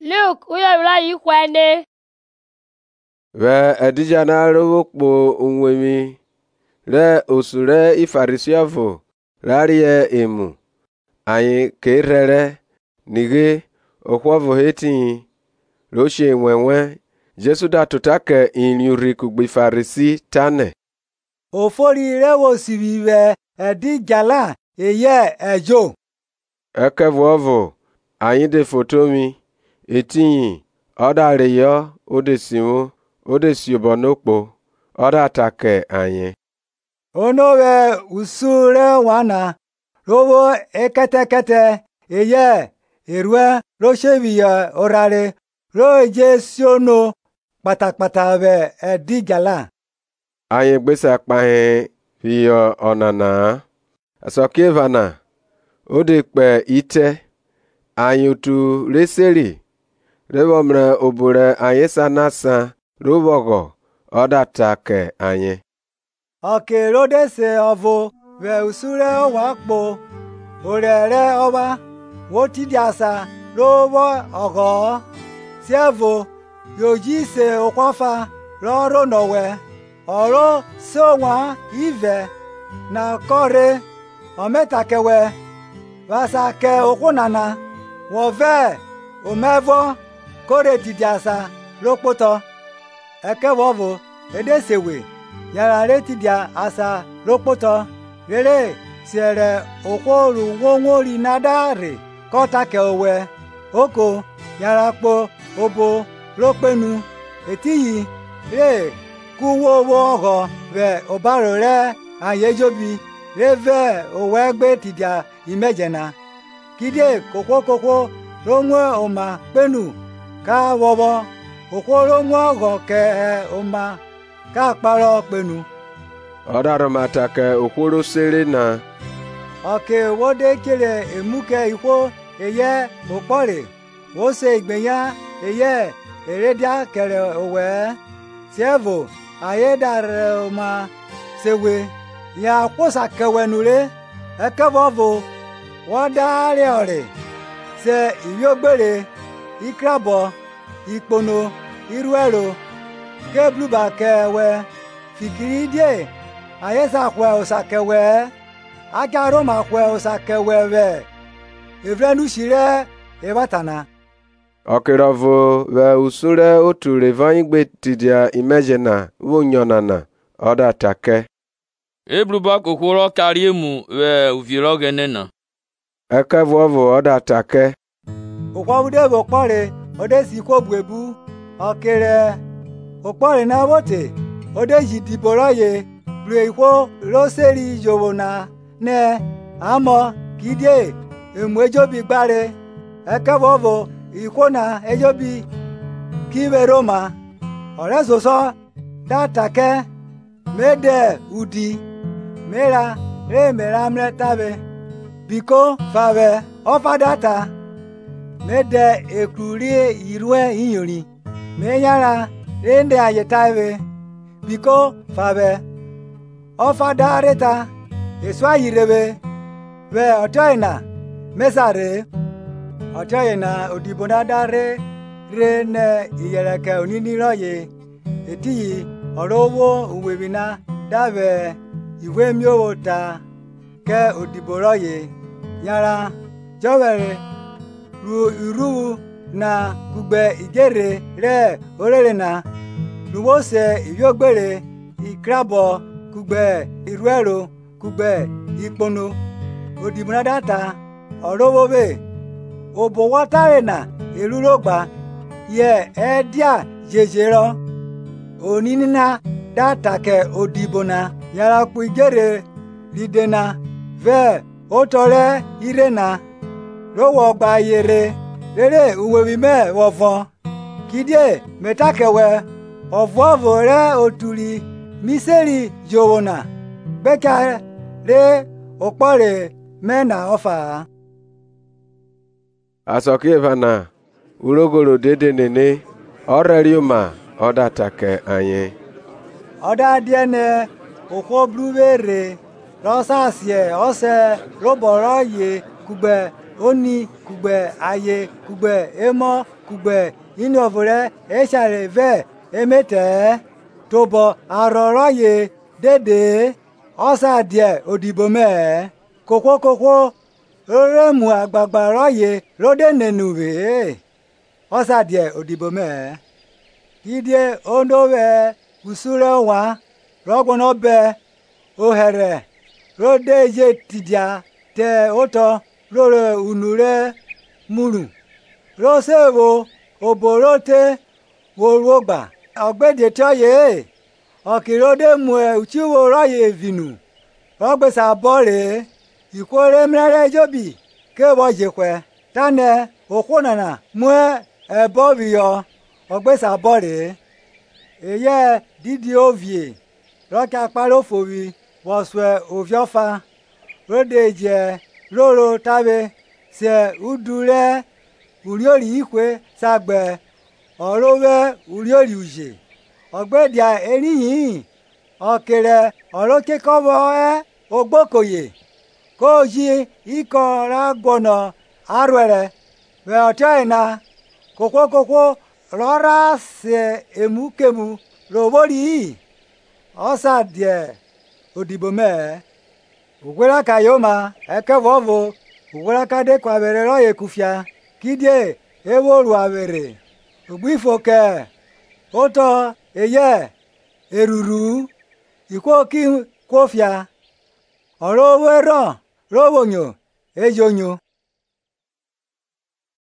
Luke uyabula yikwene. Ve edijana rokpo unwemi re osure ifarisiavo rarie emu anyị kerere nige okwavo heti roshe wenwe Jesu datuta ke inyuri kugbi farisi tane ofori rewo sibiwe edijala eye ejo ekevovo anyị de fotomi etinyi odareyo odesiwo odesiobanokpo odatake anyị onowe usure wana robo ekete eye erwe roshebiya orare roje siono patakpata be edijala anyị gbesa kpahe fiyo onana asokevana odekpe ite anyị otu reseri rewomre obure anyị sanasa robogo odatake anyị okerodese ovo ve usure wakpo orere oba wotidiasa robo ogo sievo yojise okwafa roro nowe oro sonwa ive na kore ometakewe vasake okunana wove omevo kore tidiasa rokpoto ekevovo edesewe yara retidia asa rokpoto rere siere okworu nwonwori nadare kotake owe oko yara kpo obo rokpenu etiyi re kuwowo ogo ve obaro re ayejobi reve owe gbe tidia imejena kide kokwo ronwe oma penu ka wobo okwo nwe ogo ke oma ka kparo penu odaromatake okworo sere na oke wode kere emuke ikwo eye okpore wose igbeya eye eredia kere owe sievo ayedare oma sewe ya kwosa kewenure ekevovo wodare ore se iyogbere ikrabo ikpono iruero kebluba kewe fikiri die ayesa kwe osakewe agaroma kwe osakewe we evrenushire ebatana okirovo ve usure otu revanyigbe tidia imejena wonyonana odatake ebluba kokworo kariemu we uvirogenena ekevovo odatake okwabude bokpore odesi kwobwebu okere okpore na wote odeji diboroye bluekwo roseri jowona ne amo kidie emwejobi gbare ekevovo ikwona ejobi kiveroma orezoso datake mede udi mera remera mretabe biko fave ofadata mede ekrurie irwe inyori meyara rende ayetabe biko fave ofadareta eswayirebe ve otoina mesare otoina odibonadare re ne iyereke oniniroye etiyi orowo uwebina dave iwe miowota ke odiboroye yara jowere ru iru na kugbe igere re orere na nuwose iyogbere ikrabo kugbe iruero kugbe ikpono odibonadata orowobe obowotare na erurogba ye edia jejero oninina datake odibona yarapu igere ridena ve otore irena rowo gba yere rere uwebime wovon kidie metakewe ovovo re oturi miseri jowona beka re okpore mena ofa asokevana urogoro dede nene orerioma odatake anyị odadiene okwobluwere rosasie ose roboroye kugbe oni kugbe aye kugbe emo kugbe inovore eshare ve emete tobo aroro ye dede osa die odibo me kokwo ore mu agbagba roye rode nenuwe osa die odibo me idie ondowe usure wa rogbono be ohere rode ye tidia te oto lore unure muru rosewo oborote worogba ogbede toye okirode mu uchiwo roye vinu ogbesa bore ikwore mrere jobi kebo jekwe tane okwonana mu ebobiyo ogbesa bore eye didi ovie roka paro fowi woswe oviofa rodeje loro tabe se udure uriori ikwe sagbe orowe uriori uje ogbedia eriyin okere orokekobo ogbokoye koji ikora gbono arwere we otoina kokwo rora se emukemu robori osa die odibo me ugwera kayoma ekevovo ugwera kade kwabere roye kufia kidie eworu awere ogbifoke oto eye eruru ikwoki kwofia orowero rowonyo ejonyo